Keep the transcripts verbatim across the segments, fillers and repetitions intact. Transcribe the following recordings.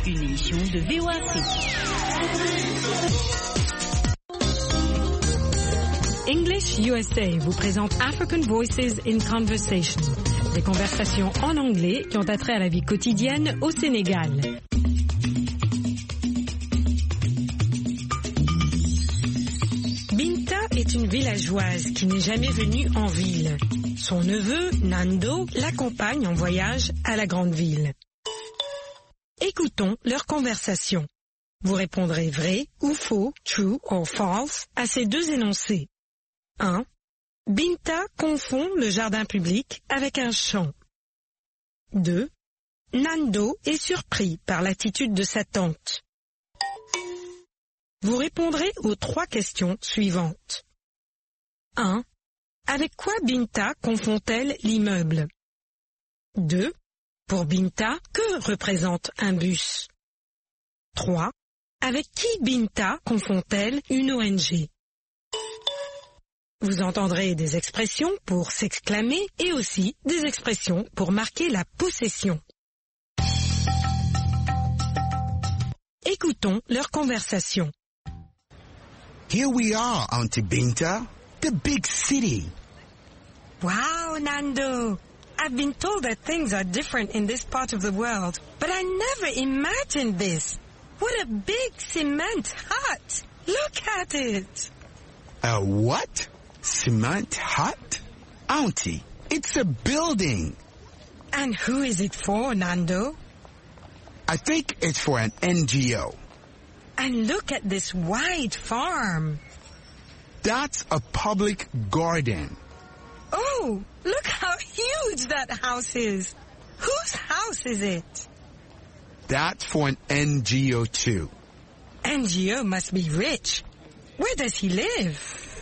une émission de V O A C. English U S A vous présente African Voices in Conversation, des conversations en anglais qui ont attrait à la vie quotidienne au Sénégal. Binta est une villageoise qui n'est jamais venue en ville. Son neveu, Nando, l'accompagne en voyage à la grande ville. Écoutons leur conversation. Vous répondrez vrai ou faux, true or false, à ces deux énoncés. un. Binta confond le jardin public avec un champ. deux. Nando est surpris par l'attitude de sa tante. Vous répondrez aux trois questions suivantes. un. Avec quoi Binta confond-elle l'immeuble? deux. Pour Binta, que représente un bus? trois. Avec qui Binta confond-elle une O N G? Vous entendrez des expressions pour s'exclamer et aussi des expressions pour marquer la possession. Écoutons leur conversation. Here we are, Auntie Binta, the big city. Wow, Nando. I've been told that things are different in this part of the world, but I never imagined this. What a big cement hut. Look at it. A what? Cement hut? Auntie, it's a building. And who is it for, Nando? I think it's for an N G O. And look at this wide farm. That's a public garden. Oh, look how huge that house is. Whose house is it? That's for an N G O too. N G O must be rich. Where does he live?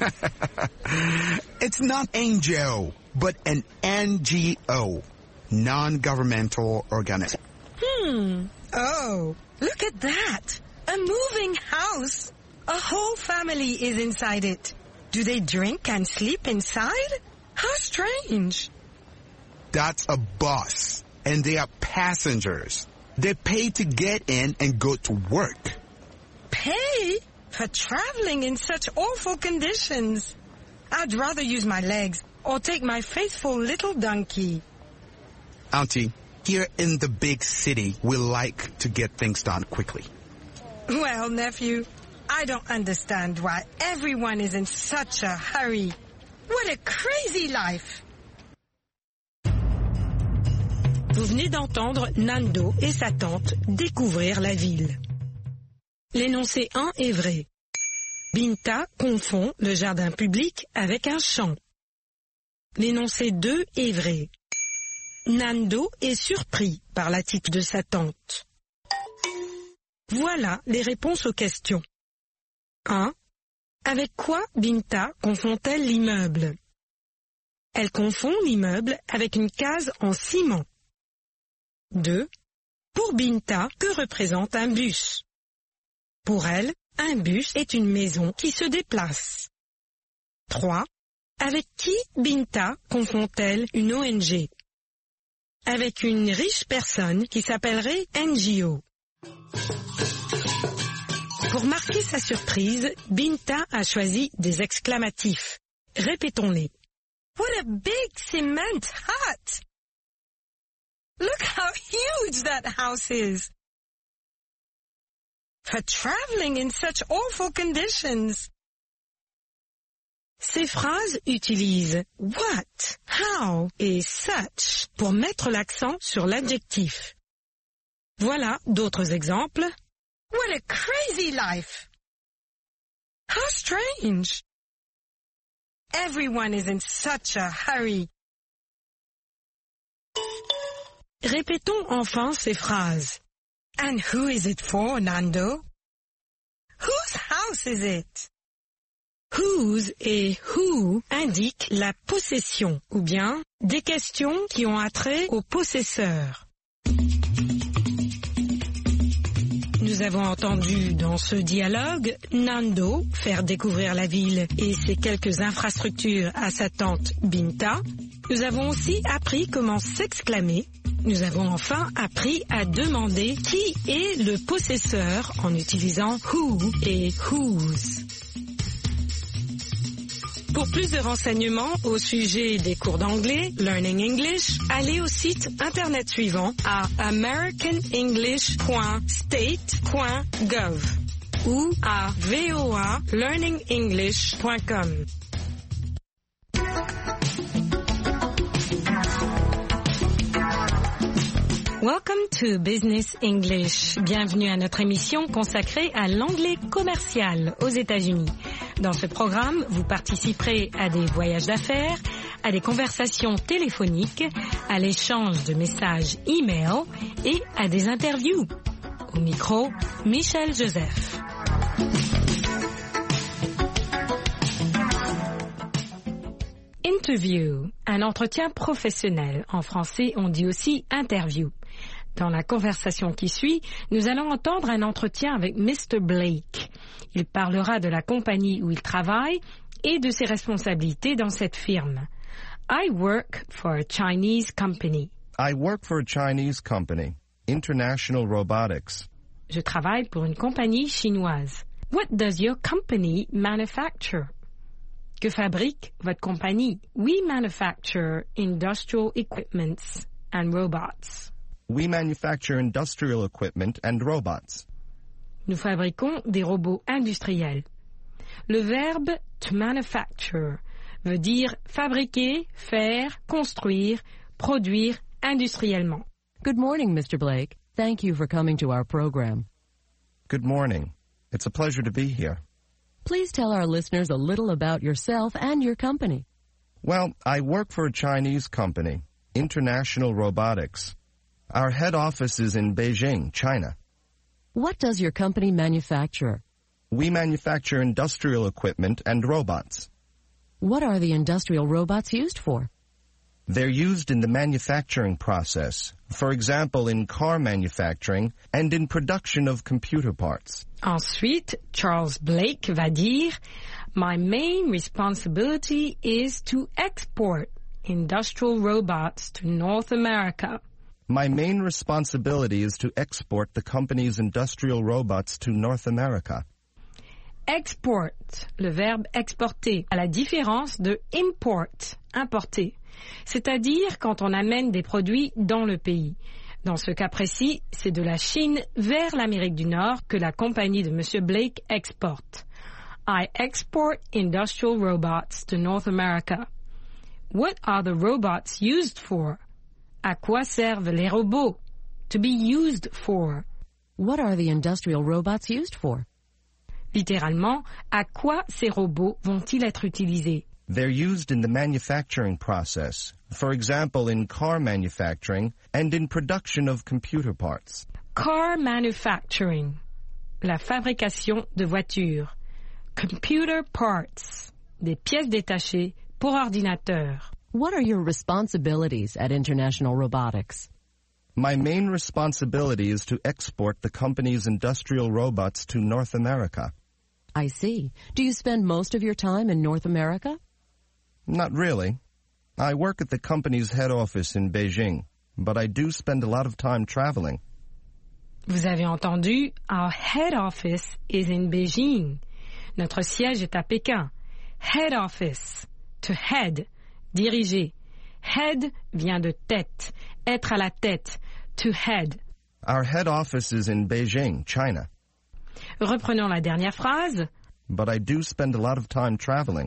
It's not N G O, but an N G O, non-governmental organization. Hmm. Oh, look at that. A moving house. A whole family is inside it. Do they drink and sleep inside? How strange. That's a bus, and they are passengers. They pay to get in and go to work. Pay? For traveling in such awful conditions. I'd rather use my legs or take my faithful little donkey. Auntie, here in the big city, we like to get things done quickly. Well, nephew, I don't understand why everyone is in such a hurry. What a crazy life! Vous venez d'entendre Nando et sa tante découvrir la ville. L'énoncé un est vrai. Binta confond le jardin public avec un champ. L'énoncé deux est vrai. Nando est surpris par l'attitude de sa tante. Voilà les réponses aux questions. un. Avec quoi Binta confond-elle l'immeuble? Elle confond l'immeuble avec une case en ciment. deux. Pour Binta, que représente un bus? Pour elle, un bus est une maison qui se déplace. trois. Avec qui Binta confond-elle une O N G? Avec une riche personne qui s'appellerait N G O. Pour marquer sa surprise, Binta a choisi des exclamatifs. Répétons-les. What a big cement hut! Look how huge that house is. For traveling in such awful conditions. Ces phrases utilisent what, how et such pour mettre l'accent sur l'adjectif. Voilà d'autres exemples. What a crazy life! How strange! Everyone is in such a hurry. Répétons enfin ces phrases. And who is it for, Nando? Whose house is it? Whose et who indiquent la possession ou bien des questions qui ont attrait au possesseur. Nous avons entendu dans ce dialogue Nando faire découvrir la ville et ses quelques infrastructures à sa tante Binta. Nous avons aussi appris comment s'exclamer Nous avons enfin appris à demander qui est le possesseur en utilisant who et whose. Pour plus de renseignements au sujet des cours d'anglais, Learning English, allez au site internet suivant à american english point state point gov ou à voa learning english point com. Welcome to Business English. Bienvenue à notre émission consacrée à l'anglais commercial aux États-Unis. Dans ce programme, vous participerez à des voyages d'affaires, à des conversations téléphoniques, à l'échange de messages e-mail et à des interviews. Au micro, Michel Joseph. Interview, un entretien professionnel. En français, on dit aussi interview. Dans la conversation qui suit, nous allons entendre un entretien avec mister Blake. Il parlera de la compagnie où il travaille et de ses responsabilités dans cette firme. I work for a Chinese company. I work for a Chinese company, International Robotics. Je travaille pour une compagnie chinoise. What does your company manufacture? Que fabrique votre compagnie? We manufacture industrial equipments and robots. We manufacture industrial equipment and robots. Nous fabriquons des robots industriels. Le verbe to manufacture veut dire fabriquer, faire, construire, produire industriellement. Good morning, mister Blake. Thank you for coming to our program. Good morning. It's a pleasure to be here. Please tell our listeners a little about yourself and your company. Well, I work for a Chinese company, International Robotics. Our head office is in Beijing, China. What does your company manufacture? We manufacture industrial equipment and robots. What are the industrial robots used for? They're used in the manufacturing process, for example, in car manufacturing and in production of computer parts. Ensuite, Charles Blake va dire, My main responsibility is to export industrial robots to North America. My main responsibility is to export the company's industrial robots to North America. Export, le verbe exporter, à la différence de import, importer. C'est-à-dire quand on amène des produits dans le pays. Dans ce cas précis, c'est de la Chine vers l'Amérique du Nord que la compagnie de monsieur Blake exporte. I export industrial robots to North America. What are the robots used for? À quoi servent les robots? To be used for. What are the industrial robots used for? Littéralement, à quoi ces robots vont-ils être utilisés? They're used in the manufacturing process, for example, in car manufacturing and in production of computer parts. Car manufacturing, la fabrication de voitures. Computer parts, des pièces détachées pour ordinateur. What are your responsibilities at International Robotics? My main responsibility is to export the company's industrial robots to North America. I see. Do you spend most of your time in North America? Not really. I work at the company's head office in Beijing, but I do spend a lot of time traveling. Vous avez entendu, our head office is in Beijing. Notre siège est à Pékin. Head office, to head, diriger. Head vient de tête, être à la tête, to head. Our head office is in Beijing, China. Reprenons la dernière phrase. But I do spend a lot of time traveling.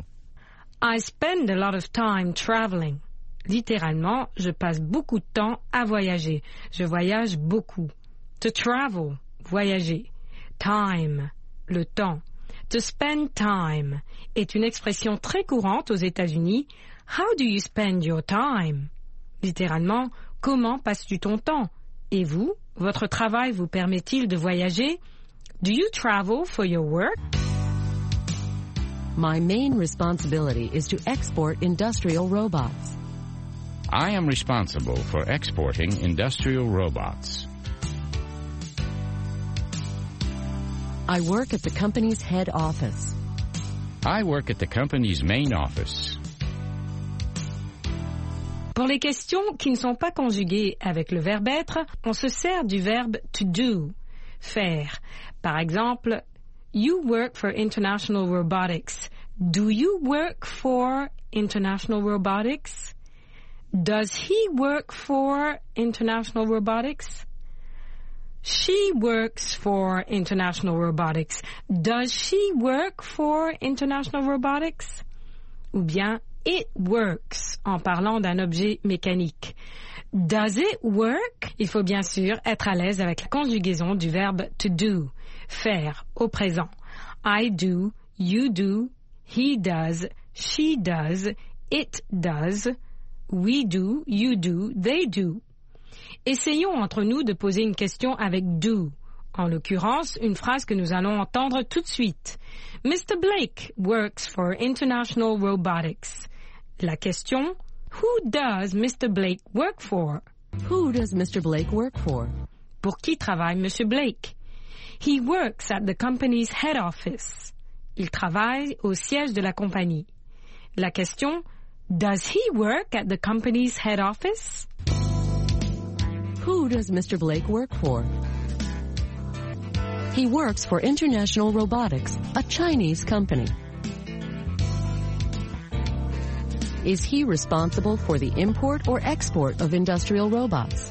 I spend a lot of time traveling. Littéralement, je passe beaucoup de temps à voyager. Je voyage beaucoup. To travel, voyager. Time, le temps. To spend time est une expression très courante aux États-Unis. How do you spend your time? Littéralement, comment passes-tu ton temps? Et vous, votre travail vous permet-il de voyager? Do you travel for your work? My main responsibility is to export industrial robots. I am responsible for exporting industrial robots. I work at the company's head office. I work at the company's main office. Pour les questions qui ne sont pas conjuguées avec le verbe être, on se sert du verbe to do, faire. Par exemple, you work for International Robotics. Do you work for International Robotics? Does he work for International Robotics? She works for International Robotics. Does she work for International Robotics? Ou bien, it works, en parlant d'un objet mécanique. Does it work? Il faut bien sûr être à l'aise avec la conjugaison du verbe to do, faire, au présent. I do, you do, he does, she does, it does, we do, you do, they do. Essayons entre nous de poser une question avec do. En l'occurrence, une phrase que nous allons entendre tout de suite. Mister Blake works for International Robotics. La question, who does Mister Blake work for? Who does Mister Blake work for? Pour qui travaille Monsieur Blake? He works at the company's head office. Il travaille au siège de la compagnie. La question, does he work at the company's head office? Who does Mister Blake work for? He works for International Robotics, a Chinese company. Is he responsible for the import or export of industrial robots?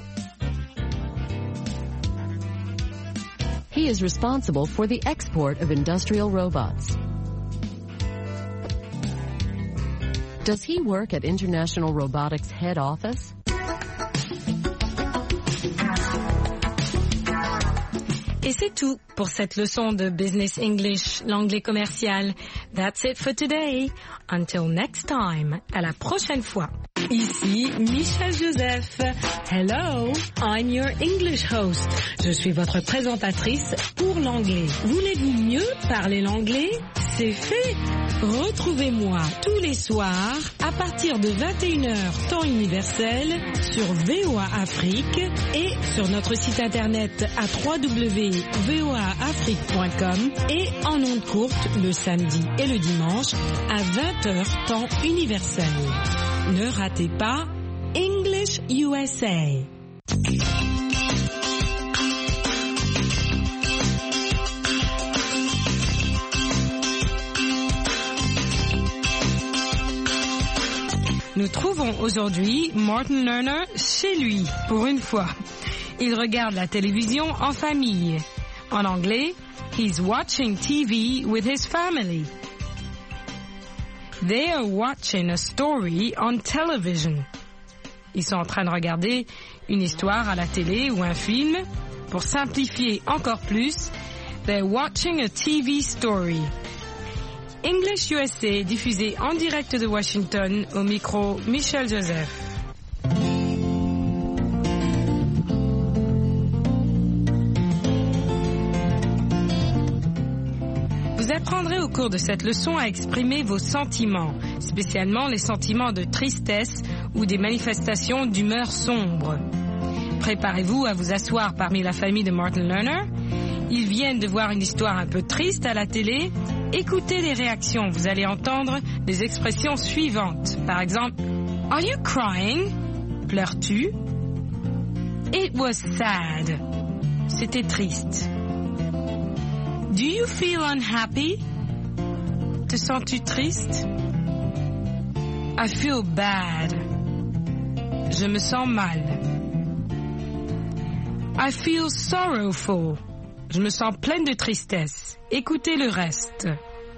He is responsible for the export of industrial robots. Does he work at International Robotics head office? Et c'est tout pour cette leçon de Business English, l'anglais commercial. That's it for today. Until next time. À la prochaine fois. Ici Michel Joseph. Hello, I'm your English host. Je suis votre présentatrice pour l'anglais. Voulez-vous mieux parler l'anglais? C'est fait. Retrouvez-moi tous les soirs à partir de vingt et une heures temps universel sur V O A Afrique et sur notre site internet à w w w point v o a afrique point com et en ondes courtes le samedi et le dimanche à vingt heures temps universel. Ne ratez pas English U S A. Nous trouvons aujourd'hui Martin Lerner chez lui, pour une fois. Il regarde la télévision en famille. En anglais, he's watching T V with his family. They are watching a story on television. Ils sont en train de regarder une histoire à la télé ou un film. Pour simplifier encore plus, they're watching a T V story. English U S A, diffusé en direct de Washington, au micro Michel Joseph. Vous apprendrez au cours de cette leçon à exprimer vos sentiments, spécialement les sentiments de tristesse ou des manifestations d'humeur sombre. Préparez-vous à vous asseoir parmi la famille de Martin Lerner. Ils viennent de voir une histoire un peu triste à la télé. Écoutez les réactions. Vous allez entendre des expressions suivantes. Par exemple, « Are you crying? » Pleures-tu? « It was sad. » C'était triste. « Do you feel unhappy? » Te sens-tu triste? « I feel bad. » Je me sens mal. « I feel sorrowful. » Je me sens pleine de tristesse. Écoutez le reste.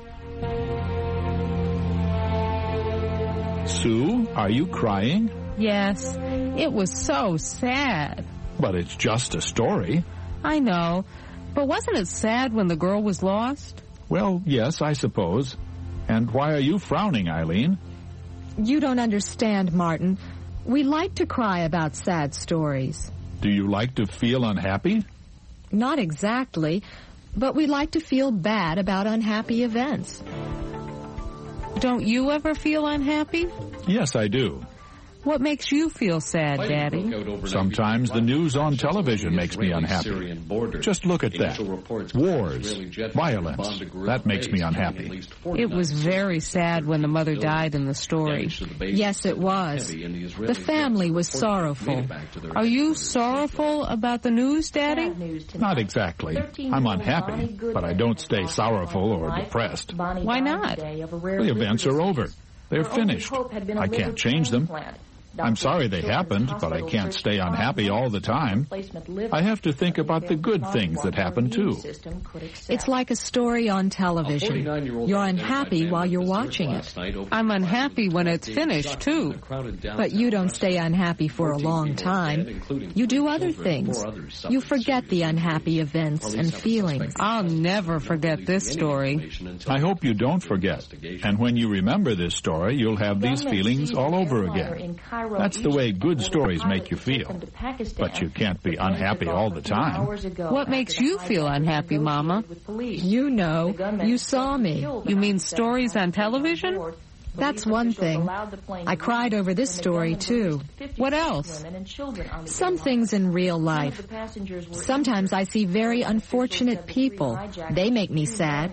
Sue, are you crying? Yes, it was so sad. But it's just a story. I know, but wasn't it sad when the girl was lost? Well, yes, I suppose. And why are you frowning, Eileen? You don't understand, Martin. We like to cry about sad stories. Do you like to feel unhappy? Not exactly, but we like to feel bad about unhappy events. Don't you ever feel unhappy? Yes, I do. What makes you feel sad, Daddy? Sometimes the news on television makes me unhappy. Just look at that. Wars, violence. That makes me unhappy. It was very sad when the mother died in the story. Yes, it was. The family was sorrowful. Are you sorrowful about the news, Daddy? Not exactly. I'm unhappy, but I don't stay sorrowful or depressed. Why not? The events are over. They're finished. I can't change them. I'm sorry they happened, but I can't stay unhappy all the time. I have to think about the good things that happen, too. It's like a story on television. You're unhappy while you're watching it. I'm unhappy when it's finished, too. But you don't stay unhappy for a long time. You do other things. You forget the unhappy events and feelings. I'll never forget this story. I hope you don't forget. And when you remember this story, you'll have these feelings all over again. That's the way good stories make you feel. But you can't be unhappy all the time. What makes you feel unhappy, Mama? You know. You saw me. You mean stories on television? That's one thing. I cried over this story, too. What else? Some things in real life. Sometimes I see very unfortunate people. They make me sad.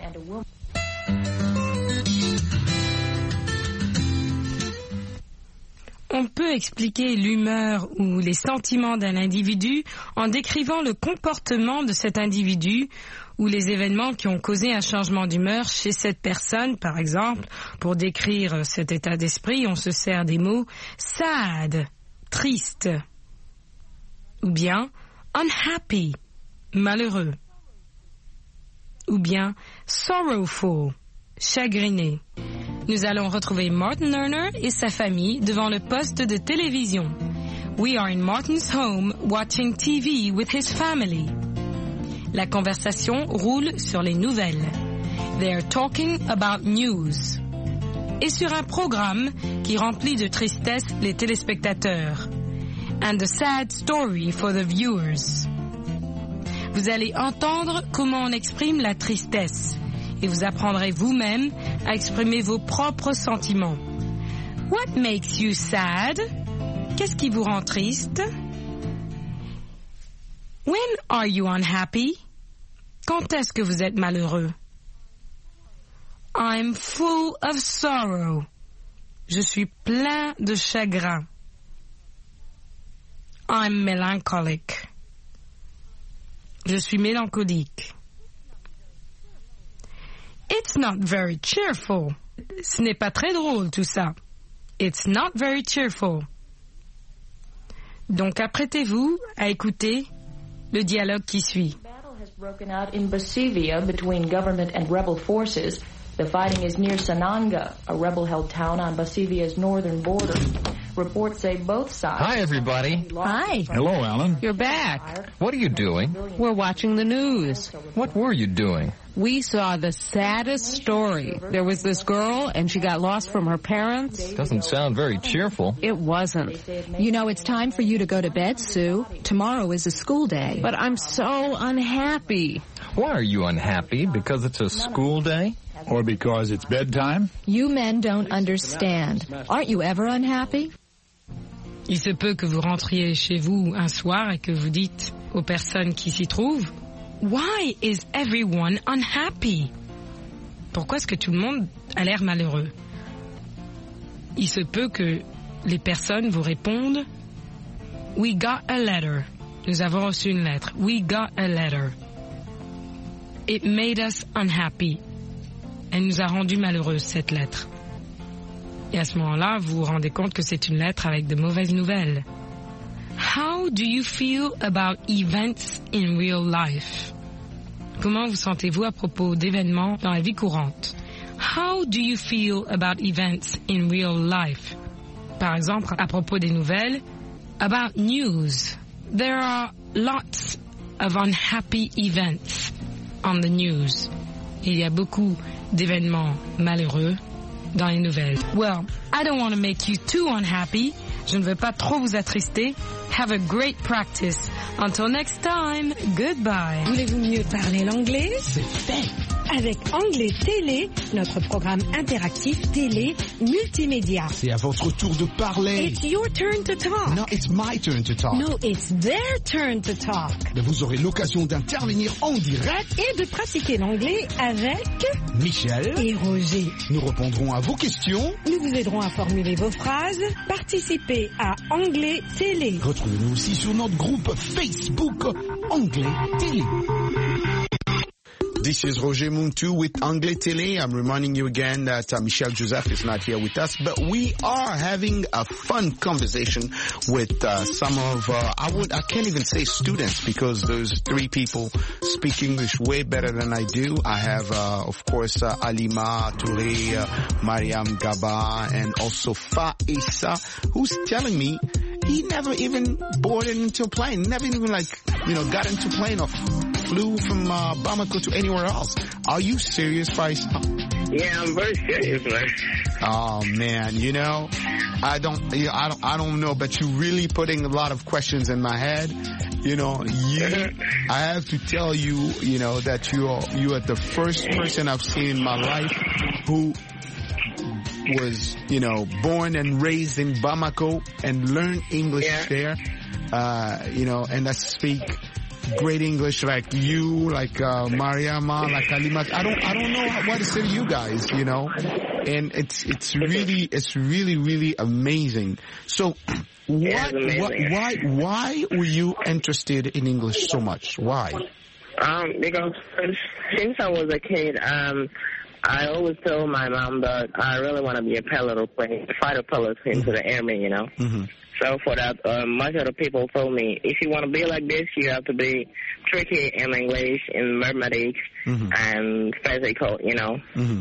On peut expliquer l'humeur ou les sentiments d'un individu en décrivant le comportement de cet individu ou les événements qui ont causé un changement d'humeur chez cette personne. Par exemple, pour décrire cet état d'esprit, on se sert des mots sad, triste, ou bien unhappy, malheureux, ou bien sorrowful, chagriné. Nous allons retrouver Martin Lerner et sa famille devant le poste de télévision. We are in Martin's home watching T V with his family. La conversation roule sur les nouvelles. They are talking about news. Et sur un programme qui remplit de tristesse les téléspectateurs. And a sad story for the viewers. Vous allez entendre comment on exprime la tristesse. Et vous apprendrez vous-même à exprimer vos propres sentiments. What makes you sad? Qu'est-ce qui vous rend triste? When are you unhappy? Quand est-ce que vous êtes malheureux? I'm full of sorrow. Je suis plein de chagrin. I'm melancholic. Je suis mélancolique. It's not very cheerful. Ce n'est pas très drôle tout ça. It's not very cheerful. Donc apprêtez-vous à écouter le dialogue qui suit. The battle has broken out in Basivia between government and rebel forces. The fighting is near Sananga, a rebel-held town on Basivia's northern border. Reports say both sides... Hi, everybody. Hi. Hello, Alan. You're back. What are you doing? We're watching the news. What were you doing? We saw the saddest story. There was this girl, and she got lost from her parents. Doesn't sound very cheerful. It wasn't. You know, it's time for you to go to bed, Sue. Tomorrow is a school day. But I'm so unhappy. Why are you unhappy? Because it's a school day? Or because it's bedtime? You men don't understand. Aren't you ever unhappy? Il se peut que vous rentriez chez vous un soir et que vous dites aux personnes qui s'y trouvent, Why is everyone unhappy? Pourquoi est-ce que tout le monde a l'air malheureux? Il se peut que les personnes vous répondent, We got a letter. Nous avons reçu une lettre. We got a letter. It made us unhappy. Elle nous a rendu malheureux, cette lettre. Et à ce moment-là, vous vous rendez compte que c'est une lettre avec de mauvaises nouvelles. How do you feel about events in real life? Comment vous sentez-vous à propos d'événements dans la vie courante? How do you feel about events in real life? Par exemple, à propos des nouvelles, about news. There are lots of unhappy events on the news. Il y a beaucoup d'événements malheureux dans les nouvelles. Well, I don't want to make you too unhappy. Je ne veux pas trop vous attrister. Have a great practice. Until next time, goodbye. Voulez-vous mieux parler l'anglais? C'est fait. avec Anglais Télé, notre programme interactif télé multimédia. C'est à votre tour de parler. It's your turn to talk. No, it's my turn to talk. No, it's their turn to talk. Mais vous aurez l'occasion d'intervenir en direct et de pratiquer l'anglais avec Michel et Roger. Nous répondrons à vos questions. Nous vous aiderons à formuler vos phrases. Participez à Anglais Télé. Retrouvez-nous aussi sur notre groupe Facebook Anglais Télé. This is Roger Muntu with Anglais Télé. I'm reminding you again that uh, Michel Joseph is not here with us, but we are having a fun conversation with uh, some of, uh, I would, I can't even say students because there's three people speak English way better than I do. I have, uh, of course, uh, Alima Touré, uh, Mariam Gaba, and also Faisa, who's telling me he never even boarded into a plane, never even like, you know, got into a plane or flew from uh, Bamako to anywhere else. Are you serious, Faisa? Yeah, I'm very serious, man. Oh man, you know, I don't, you know, I don't, I don't know, but you're really putting a lot of questions in my head. You know, you, I have to tell you, you know, that you are, you are the first person I've seen in my life who was, you know, born and raised in Bamako and learned English yeah. there, uh, you know, and I speak great English like you, like uh, Mariama, like Alima. I don't, I don't know what to say to you guys, you know, and it's, it's really, it's really, really amazing. So, what, amazing. what, why, why were you interested in English so much? Why? Um, because since I was a kid, um. I always told my mom that I really want to be a pilot or plane, fighter pilot into mm-hmm. the airmen, you know. Mm-hmm. So for that, uh, much of the people told me, if you want to be like this, you have to be tricky in English, in mathematics, mm-hmm. and physical, you know. Mm-hmm.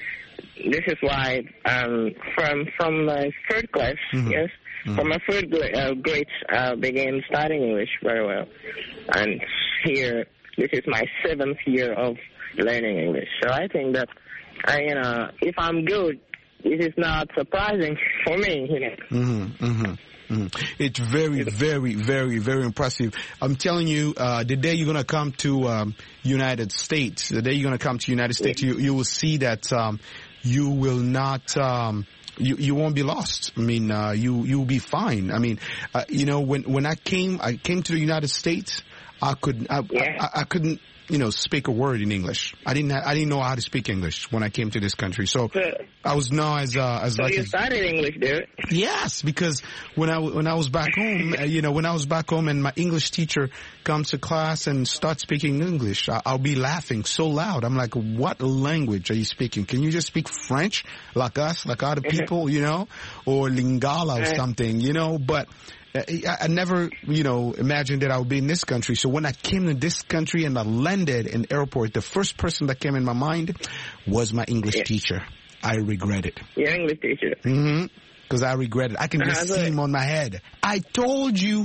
This is why um, from from my third class, mm-hmm. yes, mm-hmm. from my third uh, grade, I began studying English very well. And here, this is my seventh year of learning English. So I think that I, you know, if I'm good, it is not surprising for me, you know. Mm-hmm, mm-hmm, mm-hmm. It's very, very, very, very impressive. I'm telling you, uh, the day you're going to come to um, United States, the day you're going to come to United States, yeah. you, you will see that um, you will not... Um, You you won't be lost. I mean, uh, you you'll be fine. I mean, uh, you know, when when I came I came to the United States, I could I, yeah. I, I couldn't you know speak a word in English. I didn't I didn't know how to speak English when I came to this country. So I was known as uh, as so like you a, started English, dude. Yes, because when I when I was back home, uh, you know, when I was back home and my English teacher comes to class and starts speaking English, I, I'll be laughing so loud. I'm like, what language are you speaking? Can you just speak French like us, like other people, you know, or Lingala or something, you know? But I, I never, you know, imagined that I would be in this country. So when I came to this country and I landed in the airport, the first person that came in my mind was my English yeah. teacher. I regret it. Your English teacher. Mm-hmm. Because I regret it. I can just uh, see him on my head. I told you.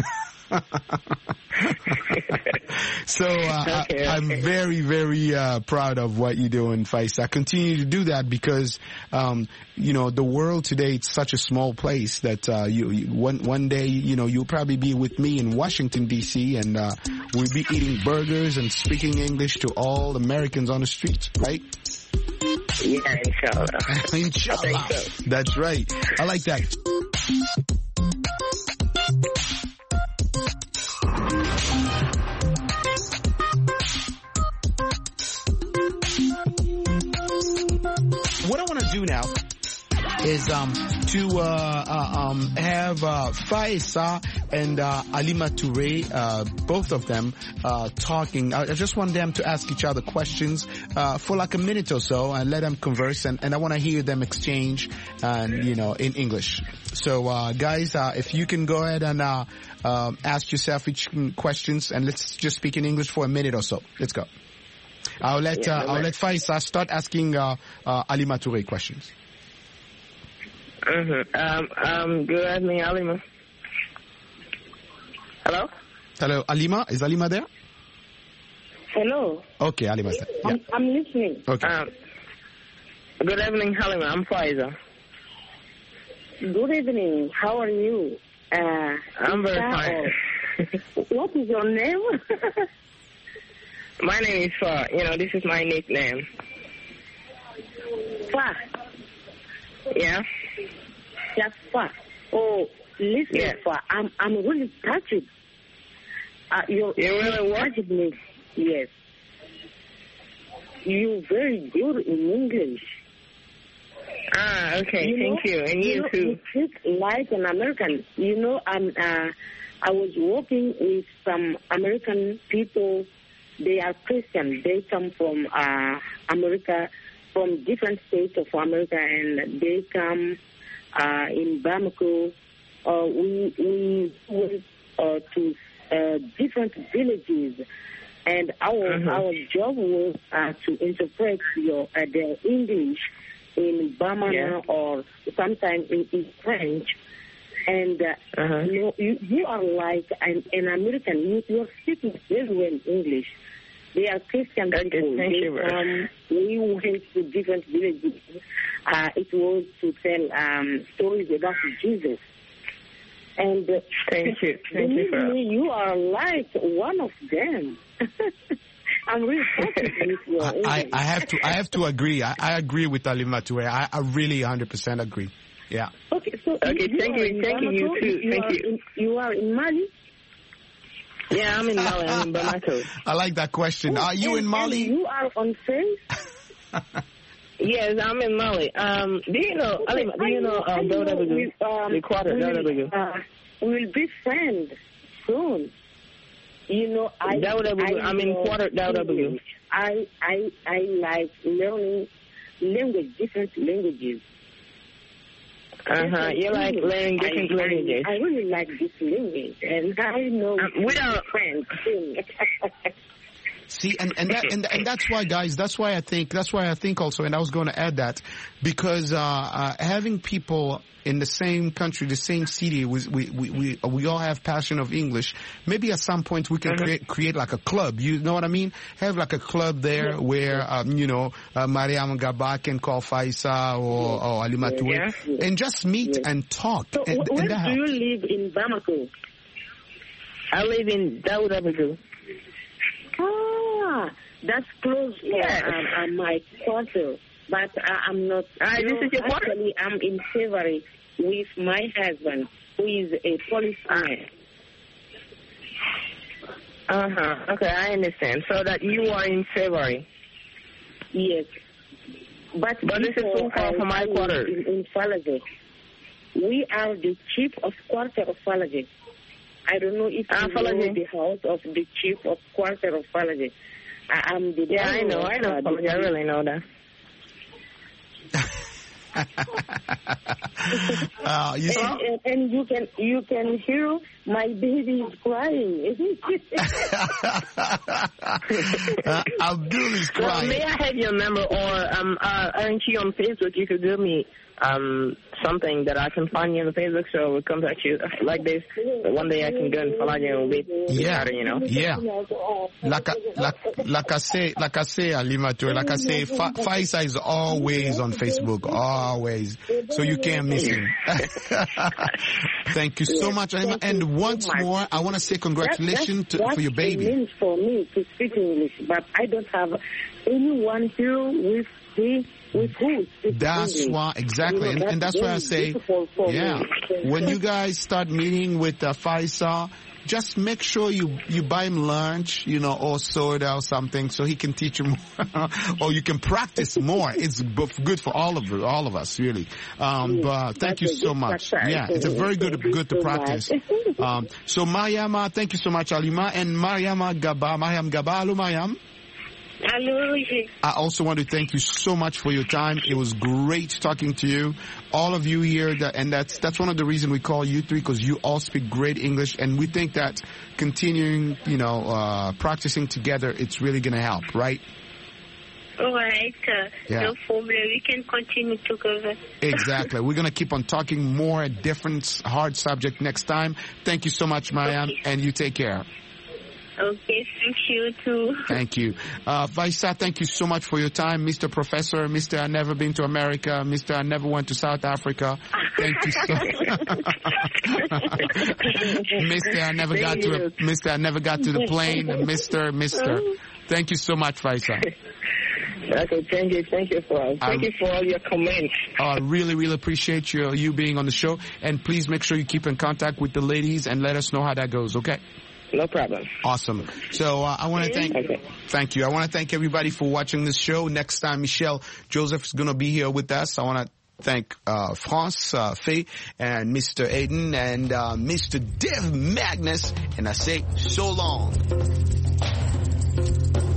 So uh, okay, I, I'm okay. very, very uh, proud of what you're doing, Faisa. I continue to do that because, um, you know, the world today, it's such a small place that uh, you, you one one day, you know, you'll probably be with me in Washington, D C, and uh, we'll be eating burgers and speaking English to all Americans on the streets, right? Yeah, inshallah. Inshallah. I think so. That's right. I like that. What I want to do now is um, to uh, uh, um, have uh, Faisa and uh, Alima Touré, uh, both of them, uh, talking. I just want them to ask each other questions uh, for like a minute or so and let them converse. And, and I want to hear them exchange, and you know, in English. So, uh, guys, uh, if you can go ahead and uh, uh, ask yourself each questions, and let's just speak in English for a minute or so. Let's go. I'll let uh, I'll let Faisa start asking uh, uh, Alima Touré questions. Mm-hmm. Um, um, good evening, Alima. Hello? Hello, Alima. Is Alima there? Hello. Okay, Alima's there. Yeah. I'm, I'm listening. Okay. Um, good evening, Halima. I'm Faisa. Good evening. How are you? Uh, I'm very fine. What is your name? My name is Fa. You know, this is my nickname. Fa. Yeah. Just Fa. Oh, listen, yeah. Fa. I'm I'm really touched. Uh, you're you really what? Me. Yes. You're very good in English. Ah, okay. You Thank know, you, and you, you know, too. You speak like an American. You know, I'm. Uh, I was working with some American people. They are Christian. They come from uh, America, from different states of America, and they come uh, in Bamako. Uh, we we went uh, to uh, different villages, and our Mm-hmm. our job was uh, to interpret your uh, their English in Bamana Yeah. or sometimes in, in French. And uh, Uh-huh. you, know, you you are like an, an American. You you are speaking very well English. They are Christian Okay, people. thank They, you very um, we went to different villages. Uh, it was to tell um, stories about Jesus. And uh, Thank you. Thank you believe for me, you are like one of them. I'm really happy with your I, English. I have to I have to agree. I, I agree with Alima Toure. I, I really one hundred percent agree. Yeah. Okay, so Okay, you, thank you. you, thank you, you Bamako, too, you thank are you. In, you are in Mali? Yeah, I'm in Mali. I'm in Bamako. I like that question. Are you and, in Mali? And you are on face? Yes, I'm in Mali. Um, do you know, Okay, Alima, do you know uh, I know W W? we, um, The quarter, we W W. will, uh, we'll be friends soon. You know, I... W W, I I'm in know quarter W W. English. I, I, I like learning language, different languages. Uh-huh. You like learning different I, languages. I, I really like this language, and I know Um, we don't- French too. See, and, and that and, and that's why, guys. That's why I think. That's why I think also. And I was going to add that because uh, uh, having people in the same country, the same city, we we we we, we all have passion of English. Maybe at some point we can Mm-hmm. create create like a club. You know what I mean? Have like a club there where um, you know uh, Mariam Gaba can call Faisa or, or Alima Toure Yeah. and just meet Yeah. and talk. So, and, wh- where and that do you helps. live in Bamako? I live in W W. Ah, that's close to Yes. um, uh, my quarter. But uh, I'm not. Ah, you this know, is your quarter? Actually, I'm in February with my husband, who is a policeman. Uh-huh. Okay, I understand. So that you are in February. Yes. But, But this is so far I- from my I quarter. In, in Falage. We are the chief of quarter of Falage. I don't know if Ah, you know Falage. the house of the chief of quarter of Falage. I am the Yeah, I know. I know. uh, the- I really know that. uh, you see, and, and, and you can you can hear my baby is crying. uh, Abdul is Well, crying. may I have your number, or um, uh, aren't you on Facebook? You could give me um something that I can find you on the Facebook, so I will contact you like this. But one day I can go and follow you a bit Yeah, better, you know. yeah. Like I, like, like I say, like I say, Alima Toure, like I say, Fa- Faisa is always on Facebook, always. So you can't miss him. Thank you so much, Alima. And once more, I want to say congratulations That- to, that's for your what baby. It means for me to speak English, but I don't have anyone here with me. With who? speaks That's English. why, exactly, You know, and, and that's why I very say, difficult for yeah, me. when you guys start meeting with uh, Faisal, just make sure you you buy him lunch, you know, or soda or something, so he can teach you more, or you can practice more. It's both good for all of all of us, really. Um, Yes, but thank you that's a so good much. practice. Yeah, it's a very good Thank you good to so practice. much. Um, so Mariama, thank you so much, Alima, and Mariama Gaba, Mariam Gaba, hello Mariam. Hello. I also want to thank you so much for your time. It was great talking to you. All of you here, that, and that's that's one of the reasons we call you three, because you all speak great English, and we think that continuing, you know, uh, practicing together, it's really going to help, right? All right. Uh, Yeah. No problem. We can continue together. Exactly. We're going to keep on talking more, different hard subject next time. Thank you so much, Mariam, Okay. and you take care. Okay. Thank you too. Thank you. Uh, Vaisa, thank you so much for your time. Mister Professor, Mister I never been to America, Mister I never went to South Africa. Thank you so Mister I never got to a, Mister I never got to the plane, Mister Mister Thank you so much, Faisal. Okay, thank you, thank you for thank I, you for all your comments. I uh, really, really appreciate you you being on the show, and please make sure you keep in contact with the ladies and let us know how that goes. Okay. No problem. Awesome. So uh, I want to thank okay. thank you. I want to thank everybody for watching this show. Next time, Michelle Joseph is going to be here with us. I want to thank uh, France, uh, Faye, and Mister Aiden, and uh, Mister Dev Magnus, and I say so long.